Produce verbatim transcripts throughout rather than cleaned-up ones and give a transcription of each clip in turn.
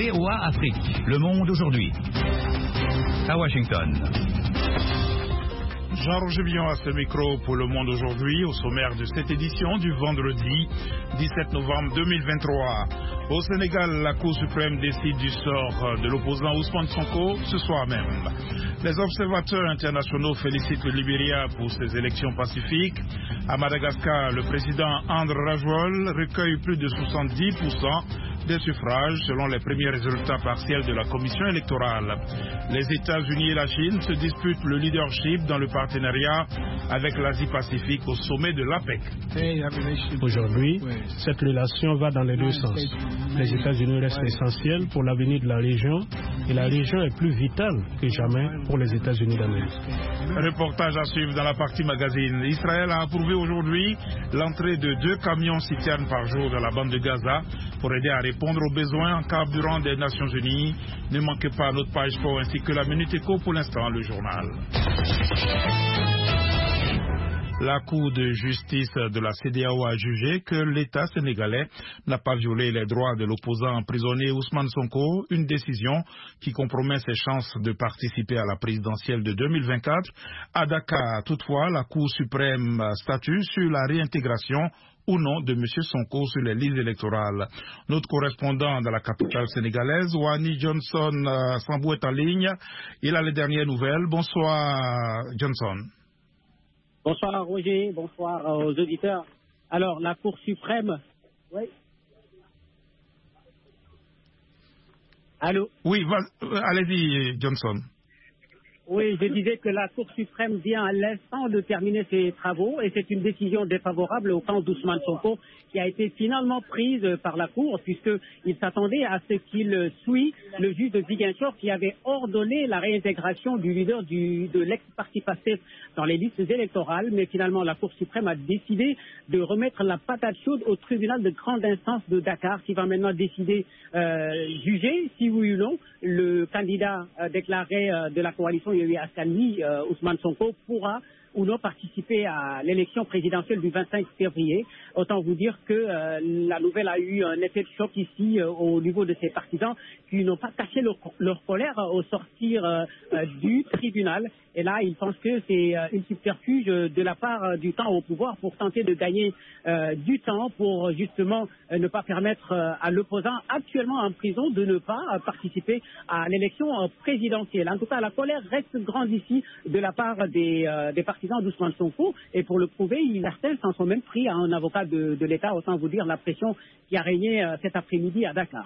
V O A Afrique, Le Monde aujourd'hui. À Washington. Jean-Roger Billon à ce micro pour Le Monde aujourd'hui, au sommaire de cette édition du vendredi dix-sept novembre deux mille vingt-trois. Au Sénégal, la Cour suprême décide du sort de l'opposant Ousmane Sonko ce soir même. Les observateurs internationaux félicitent le Libéria pour ses élections pacifiques. À Madagascar, le président André Rajoelina recueille plus de soixante-dix pour cent des suffrages selon les premiers résultats partiels de la commission électorale. Les États-Unis et la Chine se disputent le leadership dans le partenariat avec l'Asie-Pacifique au sommet de l'APEC. Aujourd'hui, cette relation va dans les deux sens. Les États-Unis restent essentiels pour l'avenir de la région et la région est plus vitale que jamais pour les États-Unis d'Amérique. Reportage à suivre dans la partie magazine. Israël a approuvé aujourd'hui l'entrée de deux camions citernes par jour dans la bande de Gaza pour aider à répondre aux besoins en carburant des Nations Unies. Ne manquez pas notre page sport ainsi que la Minute Éco pour l'instant, le journal. La Cour de justice de la C E D E A O a jugé que l'État sénégalais n'a pas violé les droits de l'opposant emprisonné Ousmane Sonko, une décision qui compromet ses chances de participer à la présidentielle de deux mille vingt-quatre. À Dakar, toutefois, la Cour suprême statue sur la réintégration ou non de M. Sonko sur les listes électorales. Notre correspondant dans la capitale sénégalaise, Wani Johnson euh, Sambou est en ligne. Il a les dernières nouvelles. Bonsoir, Johnson. Bonsoir Roger, bonsoir aux auditeurs. Alors, la Cour suprême... Oui. Allô? Oui, allez-y, Johnson. Oui, je disais que la Cour suprême vient à l'instant de terminer ses travaux et c'est une décision défavorable au camp d'Ousmane Sonko qui a été finalement prise par la Cour puisqu'il s'attendait à ce qu'il suit le juge de Ziguinchor qui avait ordonné la réintégration du leader du, de l'ex-parti Pastef dans les listes électorales. Mais finalement, la Cour suprême a décidé de remettre la patate chaude au tribunal de grande instance de Dakar qui va maintenant décider, euh, juger si oui ou non le candidat euh, déclaré euh, de la coalition Yewwi Askan Wi, euh, Ousmane Sonko, pourra ou non participer à l'élection présidentielle du vingt-cinq février. Autant vous dire que euh, la nouvelle a eu un effet de choc ici euh, au niveau de ses partisans qui n'ont pas caché leur, leur colère euh, au sortir euh, euh, du tribunal. Et là, ils pensent que c'est euh, une subterfuge de la part euh, du temps au pouvoir pour tenter de gagner euh, du temps pour justement euh, ne pas permettre euh, à l'opposant actuellement en prison de ne pas euh, participer à l'élection euh, présidentielle. En tout cas, la colère reste grande ici de la part des, euh, des partisans d'Ousmane Sonko et pour le prouver, certains s'en sont même pris à un avocat de, de l'État, autant vous dire la pression qui a régné euh, cet après-midi à Dakar.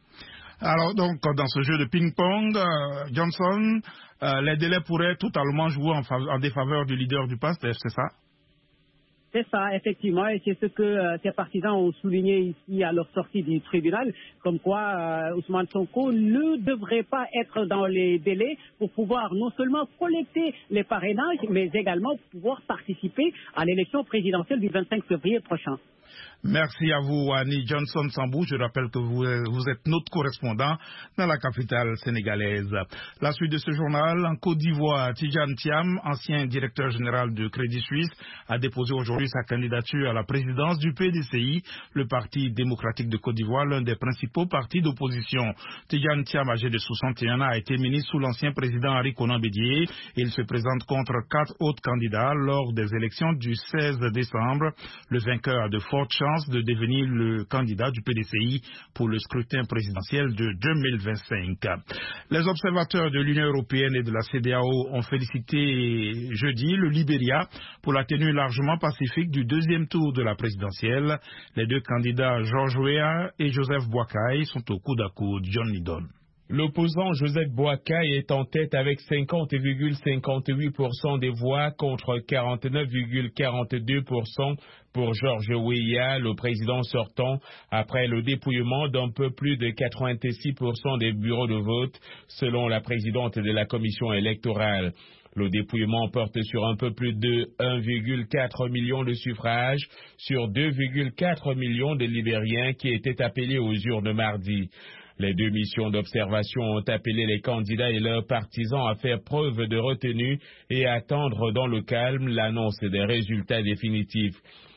Alors donc, dans ce jeu de ping-pong, euh, Johnson, euh, les délais pourraient totalement jouer en, en défaveur du leader du Pastef, c'est ça? C'est ça, effectivement, et c'est ce que euh, ces partisans ont souligné ici à leur sortie du tribunal, comme quoi euh, Ousmane Sonko ne devrait pas être dans les délais pour pouvoir non seulement collecter les parrainages, mais également pouvoir participer à l'élection présidentielle du vingt-cinq février prochain. Merci à vous, Annie Johnson Sambou. Je rappelle que vous, vous êtes notre correspondant dans la capitale sénégalaise. La suite de ce journal, en Côte d'Ivoire, Tidjane Thiam, ancien directeur général de Crédit Suisse, a déposé aujourd'hui sa candidature à la présidence du P D C I, le Parti démocratique de Côte d'Ivoire, l'un des principaux partis d'opposition. Tidjane Thiam, âgé de soixante et un ans, a été ministre sous l'ancien président Henri Konan Bédié. Il se présente contre quatre autres candidats lors des élections du seize décembre. Le vainqueur a de fortes chances de devenir le candidat du P D C I pour le scrutin présidentiel de deux mille vingt-cinq. Les observateurs de l'Union européenne et de la C E D E A O ont félicité jeudi le Libéria pour la tenue largement pacifique du deuxième tour de la présidentielle. Les deux candidats, George Weah et Joseph Boakai, sont au coude à coude. John Lidon. L'opposant Joseph Boakai est en tête avec cinquante virgule cinquante-huit pour cent des voix contre quarante-neuf virgule quarante-deux pour cent pour George Weah, le président sortant, après le dépouillement d'un peu plus de quatre-vingt-six pour cent des bureaux de vote, selon la présidente de la commission électorale. Le dépouillement porte sur un peu plus de un virgule quatre million de suffrages sur deux virgule quatre millions de Libériens qui étaient appelés aux urnes mardi. Les deux missions d'observation ont appelé les candidats et leurs partisans à faire preuve de retenue et à attendre dans le calme l'annonce des résultats définitifs.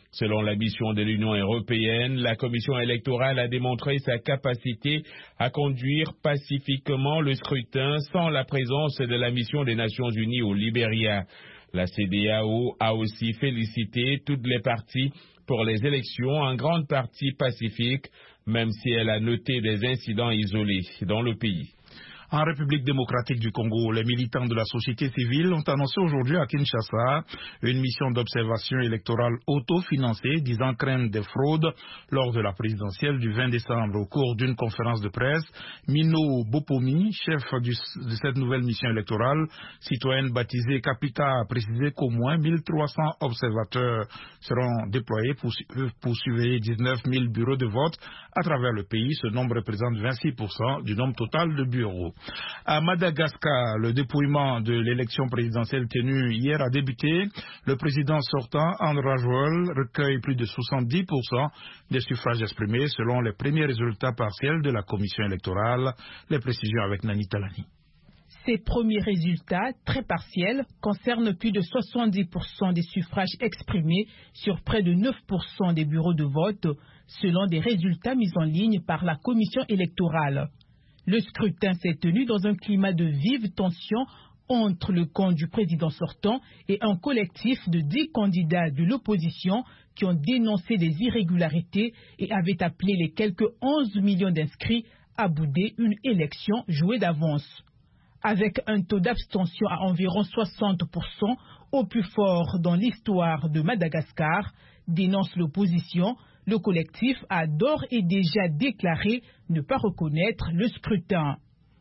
Selon la mission de l'Union européenne, la commission électorale a démontré sa capacité à conduire pacifiquement le scrutin sans la présence de la mission des Nations Unies au Libéria. La C E D E A O a aussi félicité toutes les parties pour les élections, en grande partie pacifiques, même si elle a noté des incidents isolés dans le pays. En République démocratique du Congo, les militants de la société civile ont annoncé aujourd'hui à Kinshasa une mission d'observation électorale autofinancée, disant craindre des fraudes lors de la présidentielle du vingt décembre. Au cours d'une conférence de presse, Mino Bopomi, chef du, de cette nouvelle mission électorale citoyenne baptisée Capita, a précisé qu'au moins mille trois cents observateurs seront déployés pour, pour surveiller dix-neuf mille bureaux de vote à travers le pays. Ce nombre représente vingt-six pour cent du nombre total de bureaux. À Madagascar, le dépouillement de l'élection présidentielle tenue hier a débuté. Le président sortant, André Rajoelina, recueille plus de soixante-dix pour cent des suffrages exprimés selon les premiers résultats partiels de la commission électorale. Les précisions avec Nani Talani. Ces premiers résultats, très partiels, concernent plus de soixante-dix pour cent des suffrages exprimés sur près de neuf pour cent des bureaux de vote, selon des résultats mis en ligne par la commission électorale. Le scrutin s'est tenu dans un climat de vive tension entre le camp du président sortant et un collectif de dix candidats de l'opposition qui ont dénoncé des irrégularités et avaient appelé les quelques onze millions d'inscrits à bouder une élection jouée d'avance. Avec un taux d'abstention à environ soixante pour cent, au plus fort dans l'histoire de Madagascar, dénonce l'opposition, le collectif a d'ores et déjà déclaré ne pas reconnaître le scrutin.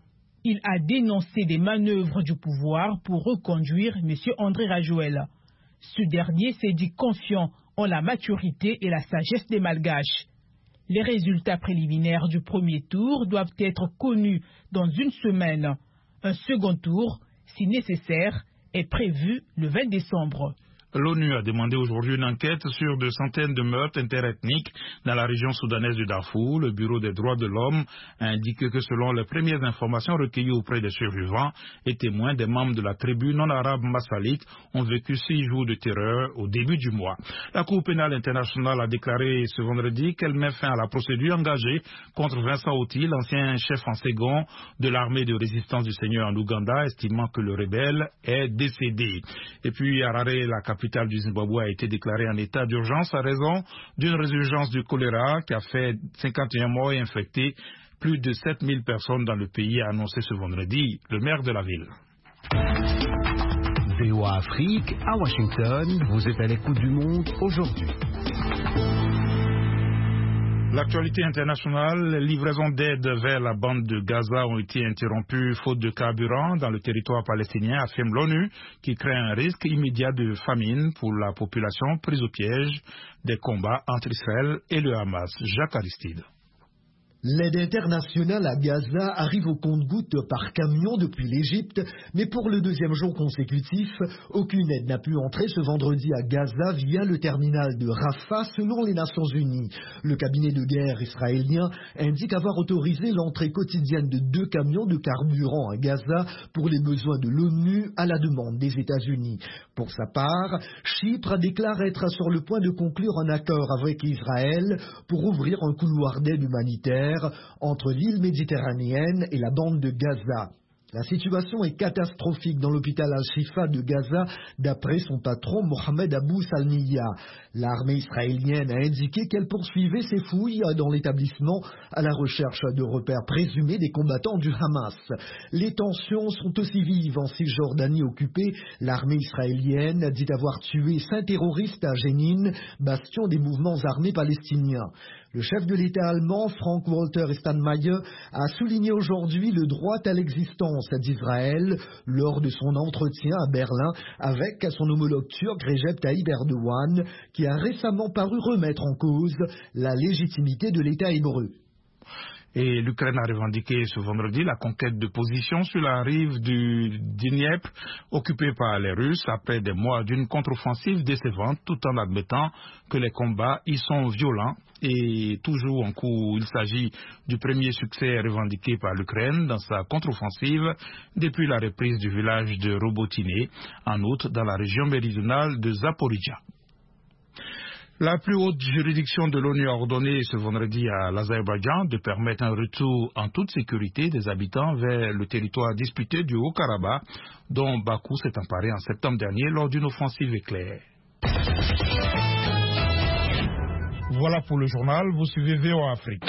Il a dénoncé des manœuvres du pouvoir pour reconduire M. André Rajoelina. Ce dernier s'est dit confiant en la maturité et la sagesse des Malgaches. Les résultats préliminaires du premier tour doivent être connus dans une semaine. Un second tour, si nécessaire, est prévu le vingt décembre. L'ONU a demandé aujourd'hui une enquête sur de centaines de meurtres interethniques dans la région soudanaise du Darfour. Le Bureau des droits de l'homme a indiqué que selon les premières informations recueillies auprès des survivants et témoins, des membres de la tribu non-arabe Massalite ont vécu six jours de terreur au début du mois. La Cour pénale internationale a déclaré ce vendredi qu'elle met fin à la procédure engagée contre Vincent Oti, l'ancien chef en second de l'armée de résistance du Seigneur en Ouganda, estimant que le rebelle est décédé. Et puis Harare, la capitale du Zimbabwe, a été déclarée en état d'urgence à raison d'une résurgence du choléra qui a fait cinquante et un morts et infecté plus de sept mille personnes dans le pays, a annoncé ce vendredi le maire de la ville. V O A Afrique, à Washington, vous êtes à l'écoute du monde aujourd'hui. L'actualité internationale, les livraisons d'aide vers la bande de Gaza ont été interrompues faute de carburant dans le territoire palestinien, affirme l'ONU, qui craint un risque immédiat de famine pour la population prise au piège des combats entre Israël et le Hamas. Jacques Aristide. L'aide internationale à Gaza arrive au compte-gouttes par camion depuis l'Égypte, mais pour le deuxième jour consécutif, aucune aide n'a pu entrer ce vendredi à Gaza via le terminal de Rafah selon les Nations Unies. Le cabinet de guerre israélien indique avoir autorisé l'entrée quotidienne de deux camions de carburant à Gaza pour les besoins de l'ONU à la demande des États-Unis. Pour sa part, Chypre déclare être sur le point de conclure un accord avec Israël pour ouvrir un couloir d'aide humanitaire entre l'île méditerranéenne et la bande de Gaza. La situation est catastrophique dans l'hôpital Al-Shifa de Gaza, d'après son patron Mohamed Abou Salmiya. L'armée israélienne a indiqué qu'elle poursuivait ses fouilles dans l'établissement à la recherche de repères présumés des combattants du Hamas. Les tensions sont aussi vives en Cisjordanie occupée. L'armée israélienne dit avoir tué cinq terroristes à Jénine, bastion des mouvements armés palestiniens. Le chef de l'État allemand, Frank-Walter Steinmeier, a souligné aujourd'hui le droit à l'existence d'Israël lors de son entretien à Berlin avec son homologue turc Recep Tayyip Erdogan, qui a récemment paru remettre en cause la légitimité de l'État hébreu. Et l'Ukraine a revendiqué ce vendredi la conquête de positions sur la rive du Dniepr occupée par les Russes après des mois d'une contre-offensive décevante, tout en admettant que les combats y sont violents et toujours en cours. Il s'agit du premier succès revendiqué par l'Ukraine dans sa contre-offensive depuis la reprise du village de Robotyne, en outre dans la région méridionale de Zaporizhzhia. La plus haute juridiction de l'ONU a ordonné ce vendredi à l'Azerbaïdjan de permettre un retour en toute sécurité des habitants vers le territoire disputé du Haut-Karabakh, dont Bakou s'est emparé en septembre dernier lors d'une offensive éclair. Voilà pour le journal, vous suivez V O A Afrique.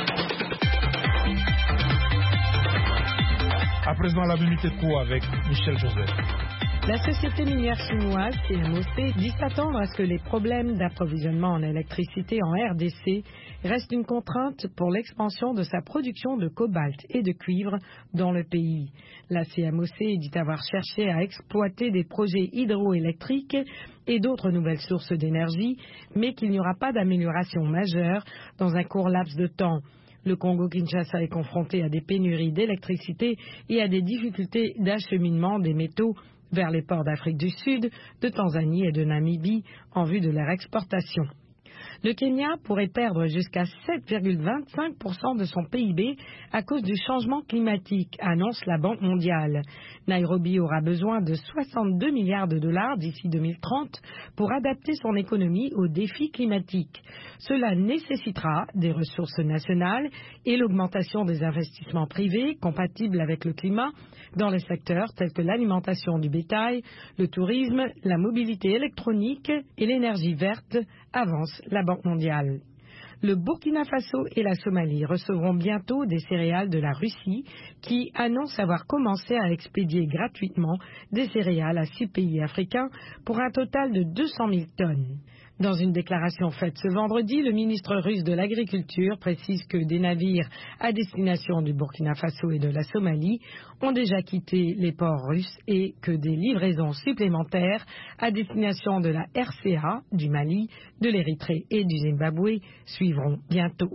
À présent, la minute éco avec Michel Joseph. La société minière chinoise C M O C dit s'attendre à ce que les problèmes d'approvisionnement en électricité en R D C restent une contrainte pour l'expansion de sa production de cobalt et de cuivre dans le pays. La C M O C dit avoir cherché à exploiter des projets hydroélectriques et d'autres nouvelles sources d'énergie, mais qu'il n'y aura pas d'amélioration majeure dans un court laps de temps. Le Congo-Kinshasa est confronté à des pénuries d'électricité et à des difficultés d'acheminement des métaux vers les ports d'Afrique du Sud, de Tanzanie et de Namibie en vue de leur exportation. Le Kenya pourrait perdre jusqu'à sept virgule vingt-cinq pour cent de son P I B à cause du changement climatique, annonce la Banque mondiale. Nairobi aura besoin de soixante-deux milliards de dollars d'ici deux mille trente pour adapter son économie aux défis climatiques. Cela nécessitera des ressources nationales et l'augmentation des investissements privés compatibles avec le climat dans les secteurs tels que l'alimentation du bétail, le tourisme, la mobilité électronique et l'énergie verte, avance la Banque mondiale. Le Burkina Faso et la Somalie recevront bientôt des céréales de la Russie qui annonce avoir commencé à expédier gratuitement des céréales à six pays africains pour un total de deux cent mille tonnes. Dans une déclaration faite ce vendredi, le ministre russe de l'Agriculture précise que des navires à destination du Burkina Faso et de la Somalie ont déjà quitté les ports russes et que des livraisons supplémentaires à destination de la R C A, du Mali, de l'Érythrée et du Zimbabwe suivront bientôt.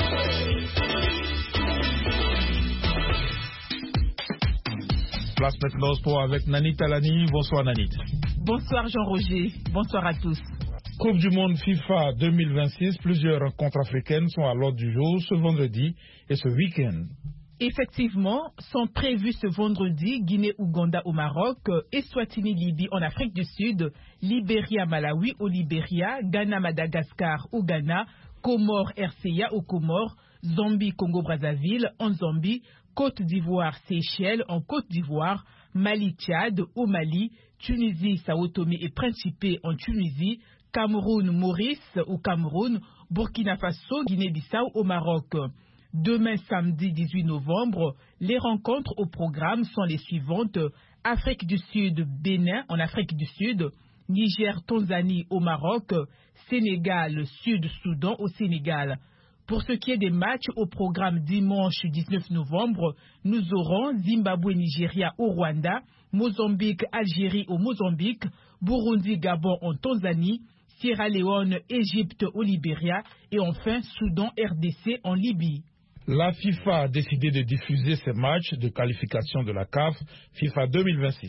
Place maintenant au sport avec Nanit Talani. Bonsoir Nanit. Bonsoir Jean-Roger. Bonsoir à tous. Coupe du monde FIFA deux mille vingt-six, plusieurs rencontres africaines sont à l'ordre du jour ce vendredi et ce week-end. Effectivement, sont prévus ce vendredi Guinée-Ouganda au Maroc, Eswatini-Libye en Afrique du Sud, Libéria-Malawi au Libéria, Ghana-Madagascar au Ghana, Comores-R C A au Comores, Zambie-Congo-Brazzaville en Zambie, Côte d'Ivoire-Seychelles en Côte d'Ivoire, Mali-Tchad au Mali, Tunisie-Sao Tomé et Principe en Tunisie, Cameroun-Maurice au Cameroun, Burkina Faso, Guinée-Bissau au Maroc. Demain samedi dix-huit novembre, les rencontres au programme sont les suivantes. Afrique du Sud, Bénin en Afrique du Sud, Niger-Tanzanie au Maroc, Sénégal-Sud-Soudan au Sénégal. Pour ce qui est des matchs au programme dimanche dix-neuf novembre, nous aurons Zimbabwe-Nigeria au Rwanda, Mozambique-Algérie au Mozambique, Burundi-Gabon en Tanzanie, Sierra Leone, Égypte au Libéria et enfin Soudan-R D C en Libye. La FIFA a décidé de diffuser ces matchs de qualification de la C A F FIFA deux mille vingt-six.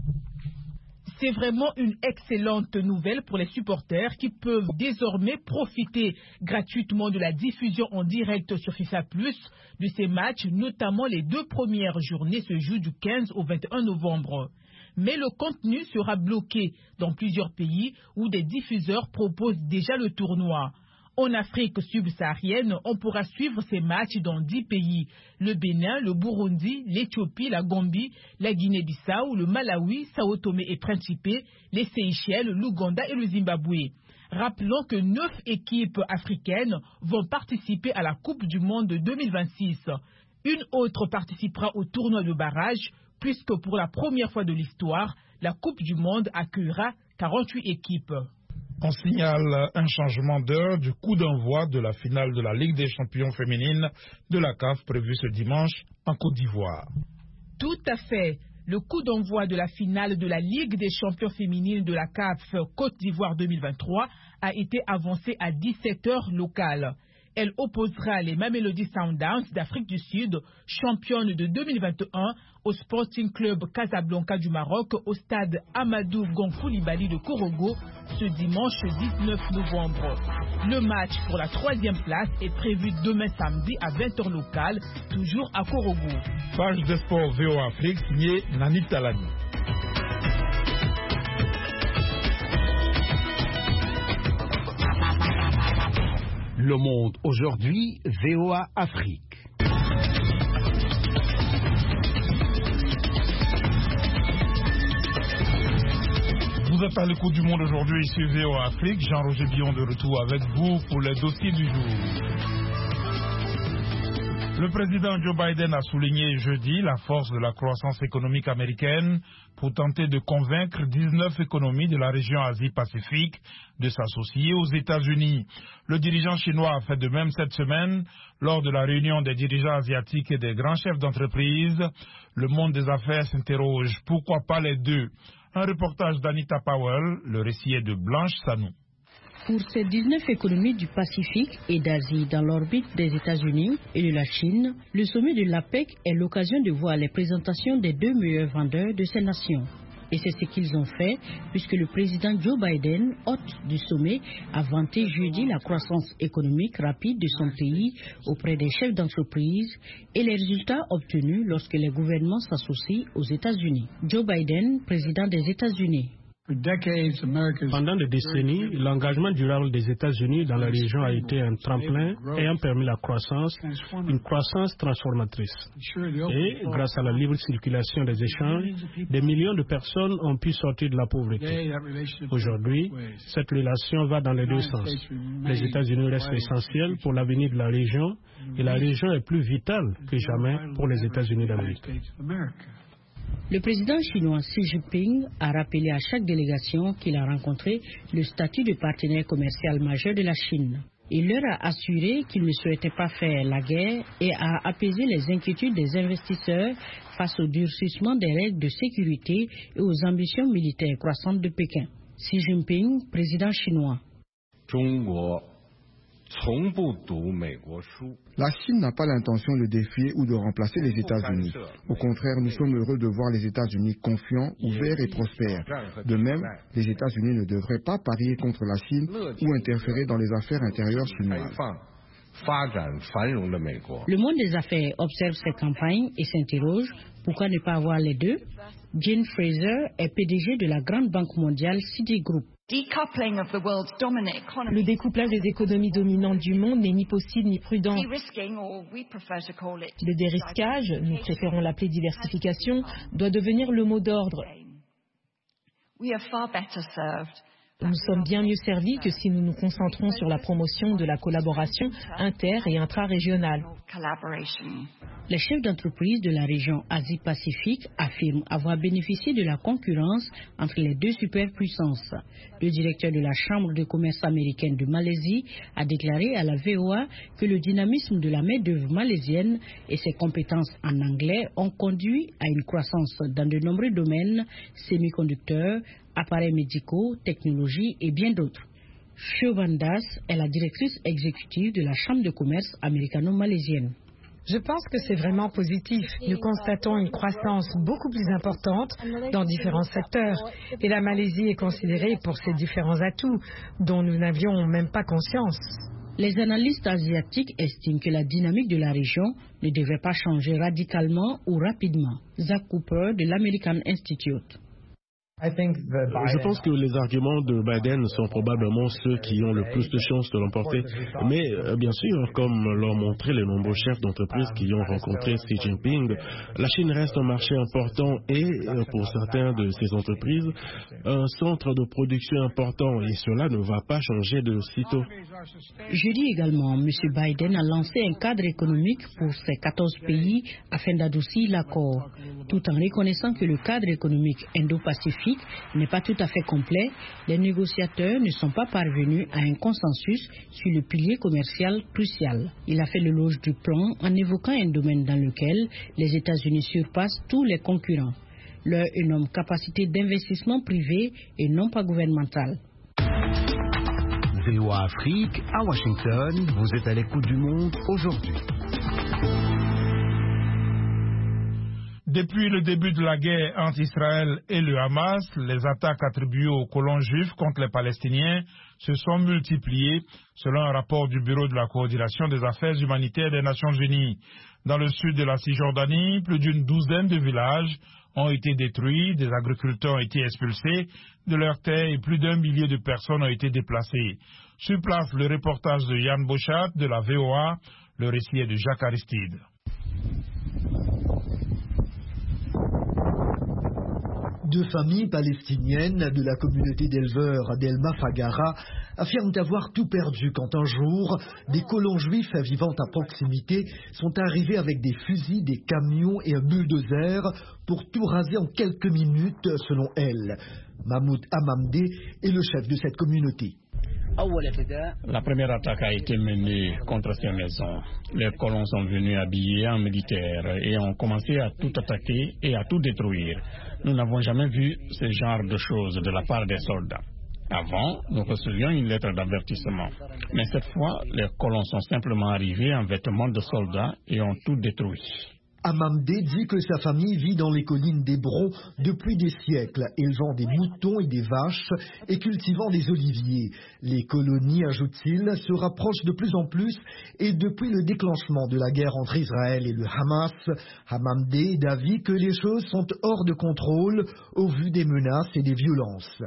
C'est vraiment une excellente nouvelle pour les supporters qui peuvent désormais profiter gratuitement de la diffusion en direct sur FIFA plus de ces matchs, notamment les deux premières journées se jouent du quinze au vingt et un novembre. Mais le contenu sera bloqué dans plusieurs pays où des diffuseurs proposent déjà le tournoi. En Afrique subsaharienne, on pourra suivre ces matchs dans dix pays. Le Bénin, le Burundi, l'Éthiopie, la Gambie, la Guinée-Bissau, le Malawi, Sao Tomé et Principe, les Seychelles, l'Ouganda et le Zimbabwe. Rappelons que neuf équipes africaines vont participer à la Coupe du Monde deux mille vingt-six. Une autre participera au tournoi de barrage, puisque pour la première fois de l'histoire, la Coupe du Monde accueillera quarante-huit équipes. On signale un changement d'heure du coup d'envoi de la finale de la Ligue des champions féminines de la C A F prévue ce dimanche en Côte d'Ivoire. Tout à fait. Le coup d'envoi de la finale de la Ligue des champions féminines de la C A F Côte d'Ivoire deux mille vingt-trois a été avancé à dix-sept heures locales. Elle opposera les Mamelody Sundowns d'Afrique du Sud, championne de deux mille vingt et un, au Sporting Club Casablanca du Maroc, au stade Amadou Gon Coulibaly de Korogo, ce dimanche dix-neuf novembre. Le match pour la troisième place est prévu demain samedi à vingt heures locales, toujours à Korogo. Page de sport V O A Afrique, signée Nanit Talani. Le Monde aujourd'hui, V O A Afrique. Vous êtes à l'écoute du Monde aujourd'hui, ici V O A Afrique. Jean-Roger Billon de retour avec vous pour les dossiers du jour. Le président Joe Biden a souligné jeudi la force de la croissance économique américaine pour tenter de convaincre dix-neuf économies de la région Asie-Pacifique de s'associer aux États-Unis. Le dirigeant chinois a fait de même cette semaine lors de la réunion des dirigeants asiatiques et des grands chefs d'entreprise. Le monde des affaires s'interroge, pourquoi pas les deux? Un reportage d'Anita Powell, le récit est de Blanche Sanou. Pour ces dix-neuf économies du Pacifique et d'Asie dans l'orbite des États-Unis et de la Chine, le sommet de l'APEC est l'occasion de voir les présentations des deux meilleurs vendeurs de ces nations. Et c'est ce qu'ils ont fait, puisque le président Joe Biden, hôte du sommet, a vanté jeudi la croissance économique rapide de son pays auprès des chefs d'entreprise et les résultats obtenus lorsque les gouvernements s'associent aux États-Unis. Joe Biden, président des États-Unis. Pendant des décennies, l'engagement durable des États-Unis dans la région a été un tremplin ayant permis la croissance, une croissance transformatrice. Et grâce à la libre circulation des échanges, des millions de personnes ont pu sortir de la pauvreté. Aujourd'hui, cette relation va dans les deux sens. Les États-Unis restent essentiels pour l'avenir de la région et la région est plus vitale que jamais pour les États-Unis d'Amérique. Le président chinois Xi Jinping a rappelé à chaque délégation qu'il a rencontré le statut de partenaire commercial majeur de la Chine. Il leur a assuré qu'il ne souhaitait pas faire la guerre et a apaisé les inquiétudes des investisseurs face au durcissement des règles de sécurité et aux ambitions militaires croissantes de Pékin. Xi Jinping, président chinois. La Chine n'a pas l'intention de défier ou de remplacer les États-Unis. Au contraire, nous sommes heureux de voir les États-Unis confiants, ouverts et prospères. De même, les États-Unis ne devraient pas parier contre la Chine ou interférer dans les affaires intérieures chinoises. Le monde des affaires observe ces campagnes et s'interroge, pourquoi ne pas avoir les deux? Jane Fraser est P D G de la grande banque mondiale Citigroup. Le découplage des économies dominantes du monde n'est ni possible ni prudent. Le dérisquage, nous préférons l'appeler diversification, doit devenir le mot d'ordre. Nous sommes bien mieux servis que si nous nous concentrons sur la promotion de la collaboration inter- et intra-régionale. Les chefs d'entreprise de la région Asie-Pacifique affirment avoir bénéficié de la concurrence entre les deux superpuissances. Le directeur de la Chambre de commerce américaine de Malaisie a déclaré à la V O A que le dynamisme de la main-d'œuvre malaisienne et ses compétences en anglais ont conduit à une croissance dans de nombreux domaines, semi-conducteurs, appareils médicaux, technologies et bien d'autres. Shovandas est la directrice exécutive de la Chambre de commerce américano-malaisienne. Je pense que c'est vraiment positif. Nous constatons une croissance beaucoup plus importante dans différents secteurs. Et la Malaisie est considérée pour ses différents atouts dont nous n'avions même pas conscience. Les analystes asiatiques estiment que la dynamique de la région ne devrait pas changer radicalement ou rapidement. Zach Cooper de l'American Institute. Je pense que les arguments de Biden sont probablement ceux qui ont le plus de chances de l'emporter. Mais bien sûr, comme l'ont montré les nombreux chefs d'entreprise qui ont rencontré Xi Jinping, la Chine reste un marché important et, pour certains de ces entreprises, un centre de production important et cela ne va pas changer de sitôt. Jeudi également, M. Biden a lancé un cadre économique pour ces quatorze pays afin d'adoucir l'accord, tout en reconnaissant que le cadre économique indo-pacifique n'est pas tout à fait complet. Les négociateurs ne sont pas parvenus à un consensus sur le pilier commercial crucial. Il a fait l'éloge du plan en évoquant un domaine dans lequel les États-Unis surpassent tous les concurrents. Leur énorme capacité d'investissement privé et non pas gouvernementale. V O A Afrique, à Washington, vous êtes à l'écoute du monde aujourd'hui. Depuis le début de la guerre entre Israël et le Hamas, les attaques attribuées aux colons juifs contre les Palestiniens se sont multipliées, selon un rapport du Bureau de la coordination des affaires humanitaires des Nations Unies. Dans le sud de la Cisjordanie, plus d'une douzaine de villages ont été détruits, des agriculteurs ont été expulsés de leurs terres et plus d'un millier de personnes ont été déplacées. Sur place, le reportage de Yann Bochat de la V O A, le récit est de Jacques Aristide. Deux familles palestiniennes de la communauté d'éleveurs d'El Mafagara affirment avoir tout perdu quand un jour, des colons juifs vivant à proximité sont arrivés avec des fusils, des camions et un bulldozer pour tout raser en quelques minutes, selon elles. Mahmoud Hamamdé est le chef de cette communauté. La première attaque a été menée contre ces maisons. Les colons sont venus habillés en militaire et ont commencé à tout attaquer et à tout détruire. Nous n'avons jamais vu ce genre de choses de la part des soldats. Avant, nous recevions une lettre d'avertissement. Mais cette fois, les colons sont simplement arrivés en vêtements de soldats et ont tout détruit. Hamamdé dit que sa famille vit dans les collines d'Hébron depuis des siècles, élevant des moutons et des vaches et cultivant des oliviers. Les colonies, ajoute-t-il, se rapprochent de plus en plus et depuis le déclenchement de la guerre entre Israël et le Hamas, Hamamdé est d'avis que les choses sont hors de contrôle au vu des menaces et des violences.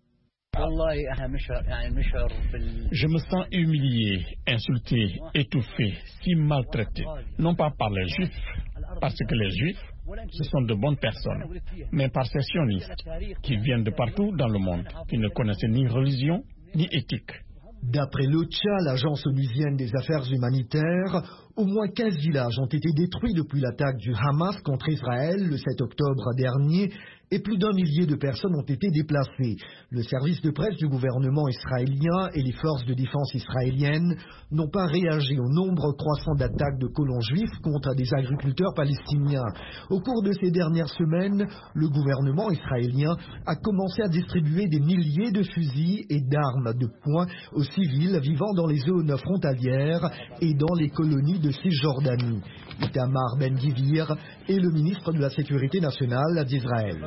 Je me sens humilié, insulté, étouffé, si maltraité, non pas par les Juifs, parce que les Juifs, ce sont de bonnes personnes, mais par ces sionistes qui viennent de partout dans le monde, qui ne connaissaient ni religion ni éthique. D'après l'OCHA, l'agence onusienne des affaires humanitaires, au moins quinze villages ont été détruits depuis l'attaque du Hamas contre Israël le sept octobre dernier et plus d'un millier de personnes ont été déplacées. Le service de presse du gouvernement israélien et les forces de défense israéliennes n'ont pas réagi au nombre croissant d'attaques de colons juifs contre des agriculteurs palestiniens. Au cours de ces dernières semaines, le gouvernement israélien a commencé à distribuer des milliers de fusils et d'armes de poing aux civils vivant dans les zones frontalières et dans les colonies de Cisjordanie. Itamar Ben-Gvir est le ministre de la Sécurité nationale d'Israël.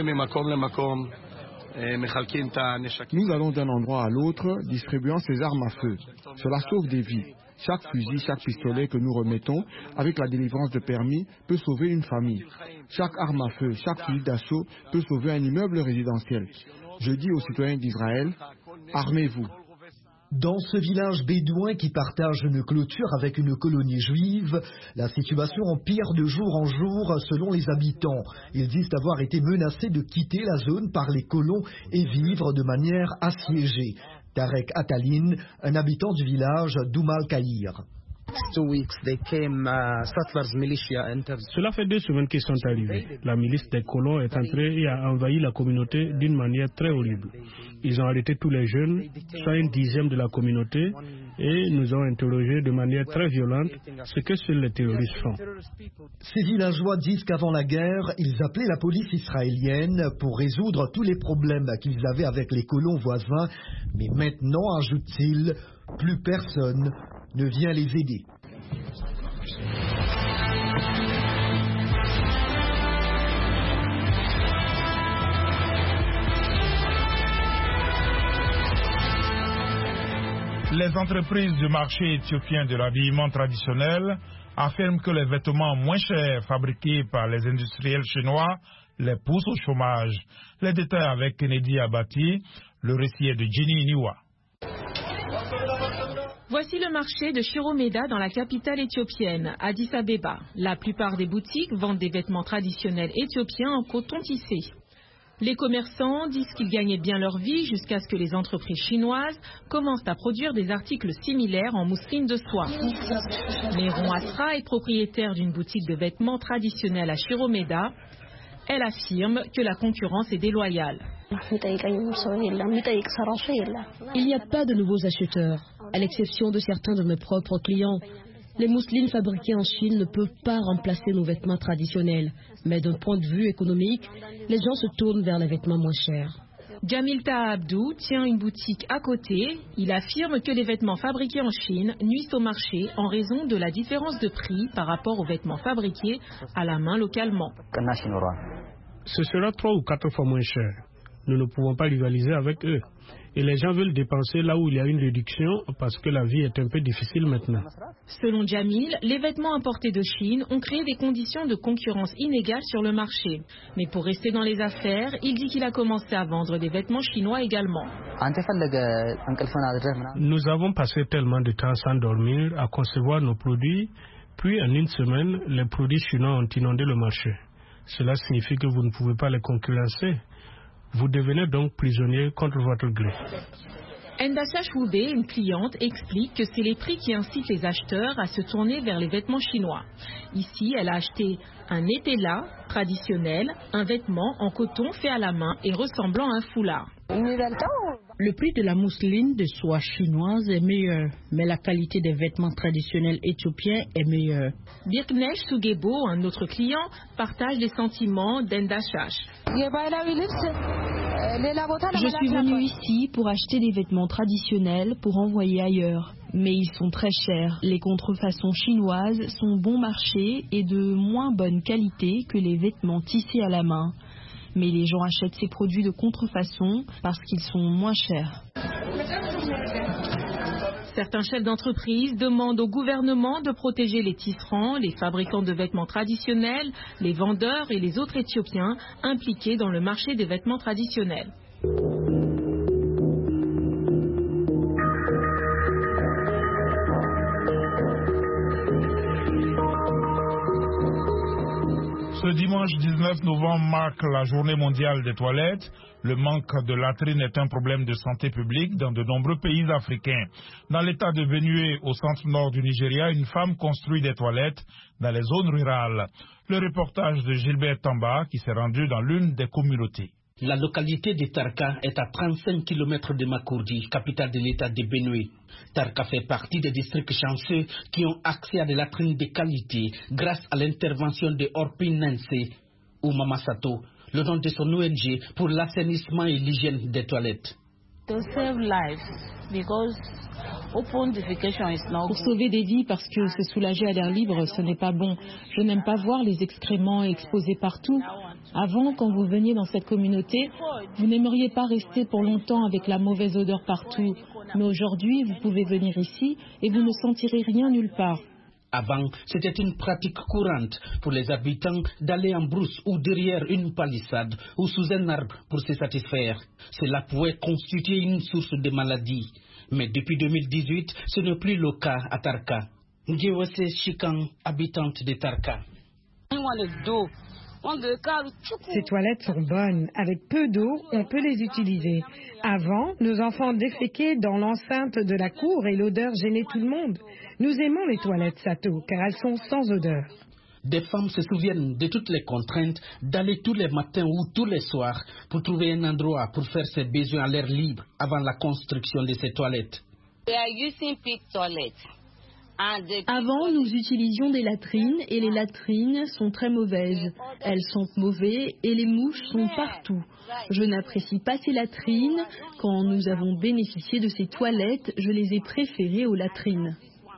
Nous allons d'un endroit à l'autre, distribuant ces armes à feu. Cela sauve des vies. Chaque fusil, chaque pistolet que nous remettons avec la délivrance de permis peut sauver une famille. Chaque arme à feu, chaque fusil d'assaut peut sauver un immeuble résidentiel. Je dis aux citoyens d'Israël, armez-vous. Dans ce village bédouin qui partage une clôture avec une colonie juive, la situation empire de jour en jour selon les habitants. Ils disent avoir été menacés de quitter la zone par les colons et vivre de manière assiégée. Tarek Atalin, un habitant du village d'Oumal Kaïr. Cela fait deux semaines qu'ils sont arrivés. La milice des colons est entrée et a envahi la communauté d'une manière très horrible. Ils ont arrêté tous les jeunes, soit une dixième de la communauté, et nous ont interrogés de manière très violente, ce que seuls les terroristes font. Ces villageois disent qu'avant la guerre, ils appelaient la police israélienne pour résoudre tous les problèmes qu'ils avaient avec les colons voisins, mais maintenant, ajoute-t-il, plus personne ne vient les aider. Les entreprises du marché éthiopien de l'habillement traditionnel affirment que les vêtements moins chers fabriqués par les industriels chinois les poussent au chômage. Les détails avec Kennedy Abati, le récit est de Jenny Niwa. Voici le marché de Shiromeda dans la capitale éthiopienne, Addis Abeba. La plupart des boutiques vendent des vêtements traditionnels éthiopiens en coton tissé. Les commerçants disent qu'ils gagnaient bien leur vie jusqu'à ce que les entreprises chinoises commencent à produire des articles similaires en mousseline de soie. Meron Asra est propriétaire d'une boutique de vêtements traditionnels à Shiromeda. Elle affirme que la concurrence est déloyale. Il n'y a pas de nouveaux acheteurs, à l'exception de certains de mes propres clients. Les mousselines fabriquées en Chine ne peuvent pas remplacer nos vêtements traditionnels, mais d'un point de vue économique, les gens se tournent vers les vêtements moins chers. Jamil Taha Abdou tient une boutique à côté. Il affirme que les vêtements fabriqués en Chine nuisent au marché en raison de la différence de prix par rapport aux vêtements fabriqués à la main localement. Ce sera trois ou quatre fois moins cher. nous ne pouvons pas rivaliser avec eux. Et les gens veulent dépenser là où il y a une réduction parce que la vie est un peu difficile maintenant. Selon Jamil, les vêtements importés de Chine ont créé des conditions de concurrence inégales sur le marché. Mais pour rester dans les affaires, il dit qu'il a commencé à vendre des vêtements chinois également. Nous avons passé tellement de temps sans dormir à concevoir nos produits, puis en une semaine, les produits chinois ont inondé le marché. Cela signifie que vous ne pouvez pas les concurrencer. Vous devenez donc prisonnier contre votre gré. Ndasha Choube, une cliente, explique que c'est les prix qui incitent les acheteurs à se tourner vers les vêtements chinois. Ici, elle a acheté un etela traditionnel, un vêtement en coton fait à la main et ressemblant à un foulard. Le prix de la mousseline de soie chinoise est meilleur, mais la qualité des vêtements traditionnels éthiopiens est meilleure. Birknesh Sugebo, un autre client, partage les sentiments d'Endasha. Je suis venue ici pour acheter des vêtements traditionnels pour envoyer ailleurs. Mais ils sont très chers. Les contrefaçons chinoises sont bon marché et de moins bonne qualité que les vêtements tissés à la main. Mais les gens achètent ces produits de contrefaçon parce qu'ils sont moins chers. Certains chefs d'entreprise demandent au gouvernement de protéger les tisserands, les fabricants de vêtements traditionnels, les vendeurs et les autres Éthiopiens impliqués dans le marché des vêtements traditionnels. Ce dimanche dix-neuf novembre marque la journée mondiale des toilettes. Le manque de latrines est un problème de santé publique dans de nombreux pays africains. Dans l'état de Benue, au centre-nord du Nigeria, une femme construit des toilettes dans les zones rurales. Le reportage de Gilbert Tamba qui s'est rendu dans l'une des communautés. La localité de Tarka est à trente-cinq kilomètres de Makurdi, capitale de l'état de Benue. Tarka fait partie des districts chanceux qui ont accès à des latrines de qualité grâce à l'intervention de Orpin Nense ou Mama Sato, le nom de son O N G pour l'assainissement et l'hygiène des toilettes. To save lives, because open defecation is not Pour sauver des vies, parce que se soulager à l'air libre, ce n'est pas bon. Je n'aime pas voir les excréments exposés partout. Avant, quand vous veniez dans cette communauté, vous n'aimeriez pas rester pour longtemps avec la mauvaise odeur partout. Mais aujourd'hui, vous pouvez venir ici et vous ne sentirez rien nulle part. Avant, c'était une pratique courante pour les habitants d'aller en brousse ou derrière une palissade ou sous un arbre pour se satisfaire. Cela pouvait constituer une source de maladie. Mais depuis deux mille dix-huit, ce n'est plus le cas à Tarka. Ngewese Chikan, habitante de Tarka. Ces toilettes sont bonnes. Avec peu d'eau, on peut les utiliser. Avant, nos enfants déféquaient dans l'enceinte de la cour et l'odeur gênait tout le monde. Nous aimons les toilettes Sato car elles sont sans odeur. Des femmes se souviennent de toutes les contraintes d'aller tous les matins ou tous les soirs pour trouver un endroit pour faire ses besoins à l'air libre avant la construction de ces toilettes. Avant, nous utilisions des latrines et les latrines sont très mauvaises. Elles sentent mauvais et les mouches sont partout. Je n'apprécie pas ces latrines. Quand nous avons bénéficié de ces toilettes, je les ai préférées aux latrines.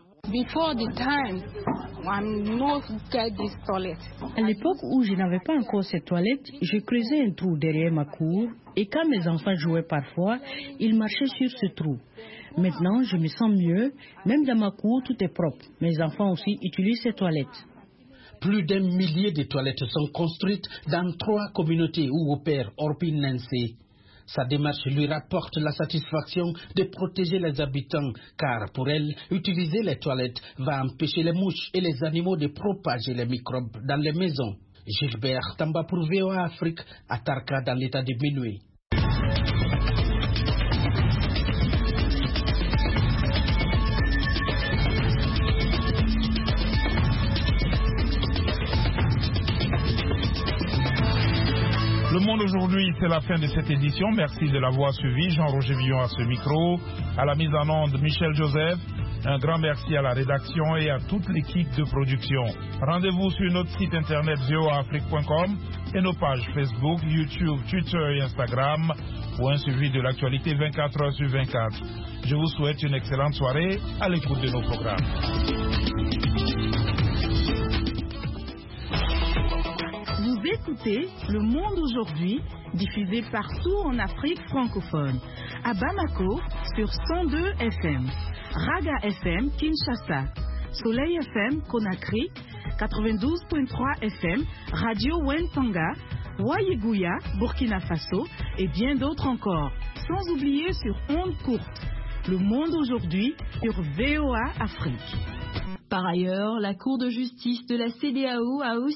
À l'époque où je n'avais pas encore cette toilette, je creusais un trou derrière ma cour et quand mes enfants jouaient parfois, ils marchaient sur ce trou. Maintenant, je me sens mieux. Même dans ma cour, tout est propre. Mes enfants aussi utilisent ces toilettes. Plus d'un millier de toilettes sont construites dans trois communautés où opère Orpin Nense. Sa démarche lui rapporte la satisfaction de protéger les habitants, car pour elle, utiliser les toilettes va empêcher les mouches et les animaux de propager les microbes dans les maisons. Gilbert Tamba pour V O A Afrique, à Tarka dans l'état de Benue. Le Monde aujourd'hui, c'est la fin de cette édition. Merci de l'avoir suivi. Jean-Roger Villon à ce micro. À la mise en onde, Michel Joseph. Un grand merci à la rédaction et à toute l'équipe de production. Rendez-vous sur notre site internet v o a afrique point com et nos pages Facebook, YouTube, Twitter et Instagram pour un suivi de l'actualité vingt-quatre heures sur vingt-quatre. Je vous souhaite une excellente soirée à l'écoute de nos programmes. Vous écoutez Le Monde aujourd'hui diffusée partout en Afrique francophone. À Bamako, sur cent deux F M. Raga F M, Kinshasa. Soleil F M, Conakry. quatre-vingt-douze virgule trois F M, Radio Wentanga. Wayigouya, Burkina Faso. Et bien d'autres encore. Sans oublier sur ondes courtes. Le monde aujourd'hui sur V O A Afrique. Par ailleurs, la Cour de justice de la C E D E A O a aussi